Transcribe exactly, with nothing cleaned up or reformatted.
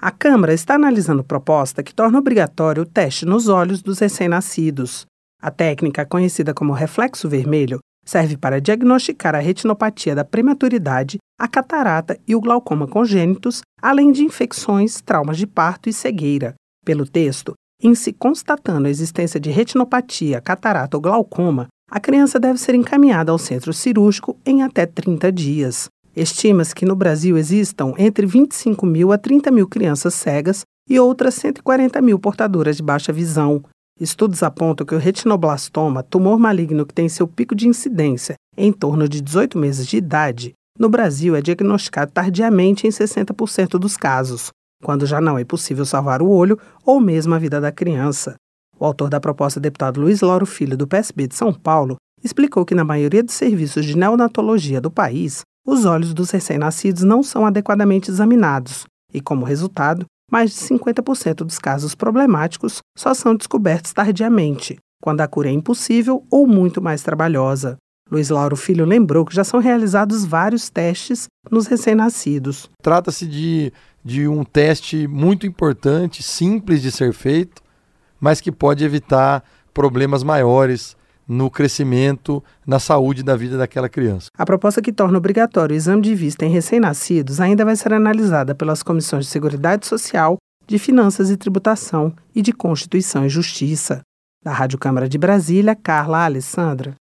A Câmara está analisando proposta que torna obrigatório o teste nos olhos dos recém-nascidos. A técnica, conhecida como reflexo vermelho, serve para diagnosticar a retinopatia da prematuridade, a catarata e o glaucoma congênitos, além de infecções, traumas de parto e cegueira. Pelo texto, em se constatando a existência de retinopatia, catarata ou glaucoma, a criança deve ser encaminhada ao centro cirúrgico em até trinta dias. Estima-se que no Brasil existam entre vinte e cinco mil a trinta mil crianças cegas e outras cento e quarenta mil portadoras de baixa visão. Estudos apontam que o retinoblastoma, tumor maligno que tem seu pico de incidência em torno de dezoito meses de idade, no Brasil é diagnosticado tardiamente em sessenta por cento dos casos, quando já não é possível salvar o olho ou mesmo a vida da criança. O autor da proposta, deputado Luiz Lauro Filho, do P S B de São Paulo, explicou que na maioria dos serviços de neonatologia do país, os olhos dos recém-nascidos não são adequadamente examinados e, como resultado, mais de cinquenta por cento dos casos problemáticos só são descobertos tardiamente, quando a cura é impossível ou muito mais trabalhosa. Luiz Lauro Filho lembrou que já são realizados vários testes nos recém-nascidos. Trata-se de, de um teste muito importante, simples de ser feito, mas que pode evitar problemas maiores no crescimento, na saúde da vida daquela criança. A proposta que torna obrigatório o exame de vista em recém-nascidos ainda vai ser analisada pelas comissões de Seguridade Social, de Finanças e Tributação e de Constituição e Justiça. Da Rádio Câmara de Brasília, Carla Alessandra.